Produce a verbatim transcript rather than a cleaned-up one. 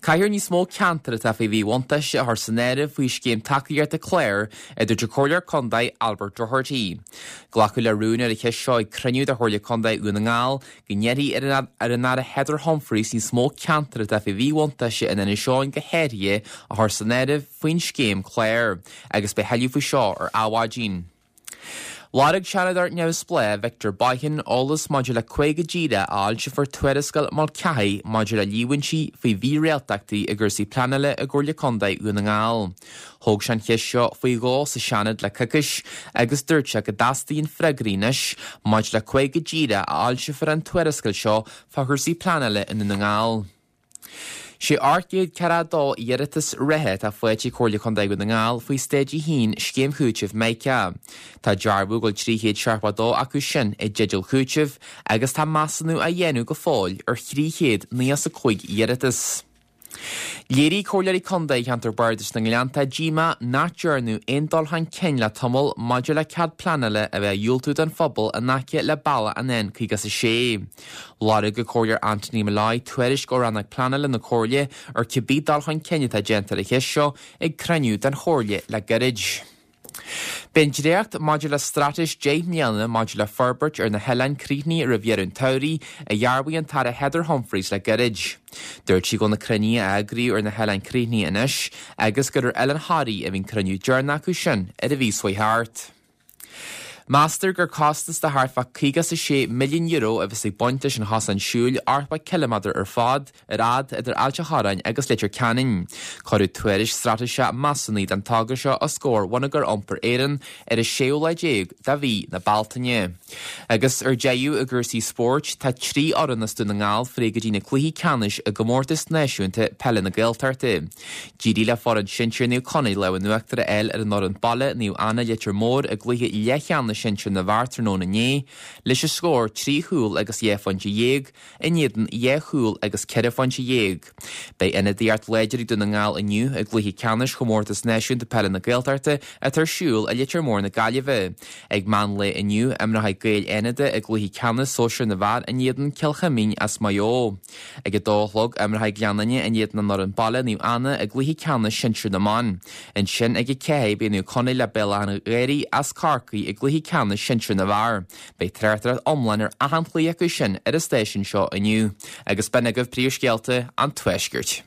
Caithfear ní smó ceantar a fé bhí bhaintais a thorsanéire faoi scéim tacaíart a Clare idir de cóir condaid Albert Doherty. Glacu le rúna a cheis seo ag cruniú de thuirla condaid úna ngáil, gnéirí ar an nara Heather Humphreys ní smó ceantar a fé bhí bhaintais in ina seoin go héirí a thorsanéire faoin scéim Clare, agus be heiliú faoi seo ar áhádín. Lárig seanadar neamh splé Victor Baihin ólas modula chuige díra áilte for tuairiscail mal ceithí modula líhaintí faoi bhí réaltachtaí a gursaí planile a gcóirla condaid úna ngáil. Thóg sean cheis seo faoi gá sa seanad le cucais agus dúirte go dastaíon freigrínis modula chuige díra áilte for an tuairiscail seo fa gursaí planile in na ngáil. sé arcéad ceradó iiritas reithe a foiití cóirla condaid na ngáil faoi stéidí hín scéim chúiteh meice. Tá dearbú goil tríchéad searpadó acu sin i ddídil chúiteh agus tá masanú a dhéanú go fáil ar thríchéad níos a chuig iiritas. Léirí cóirlaí condaid cheantar bardas na Gleanta díma nátearnú aondalthain cén le tomol modula cad planile a bheith dúiltú an phobal a nace le balla an en chuigas a sé. Lára go cóirlar Anthony Malai tuairis go rannach planile na cóirle ar cibí dalthain céine tá gentar a cheis seo ag craniú den chóirle le garid. Ben dréacht modula stratis J. Mialna modula Ferbert ar na Helen Creedney ar a bhéarún Taurí a dhearbhí an tar a Heather Humphreys le garid. Dúirt si go na crunní a agrií ar na Helen Creedney inis, agus gur ar Ellen Hardy a bhín cruniú dearna acu sin ar a bhí suoi hart. Master gur costas de harfa chuigas a sé milliún euro a bheits ag baintis an hasan siúil arpa kilometr ar fad ar ad idir ailte harain agus litir canin. Corú tuairis strateise masaní den tágar seo a scór wana gur ompar éan ar a séú le déag da bhí na Baltaine. Agus ar déú a gursaí sport tá trí orannas dú na ngáil fréga dí na cluhí canis a gomórtas náisiúnta pelle na gailtarte. Dídí le fór an sintir níú connaí le an nuachtar eil ar an nor an balle níú anna litir mór a gluthe lecheanna sintir na bhartar nó na né, leis a scór trí húil agus éfhainte dhéag, a níadan é húil agus ceirfainte dhéag. Bei ina dtíart leidirí dú na ngáil aniu a gluthe canis chomórtas náisiúnta pelle na gailtarte a tar siúil a litir mór na gaileheh. Ag man le aniu amra gail enide ag gluthe canis sóisiir na bhar a níadan ceilchamín as maió. Ag a dólog amra gleananne a níadan nor an balle níú anna a gluthe canis sintir na man. An sin ag a céib inú connaí le bella an éirí as carcaí ag gluthe canis sintir na bhar. Bei treachtar omlain ar ahanplaí acu sin ar a stéisiún seo aniu. Agus benna goh príomhscéalta an tuaisgirt.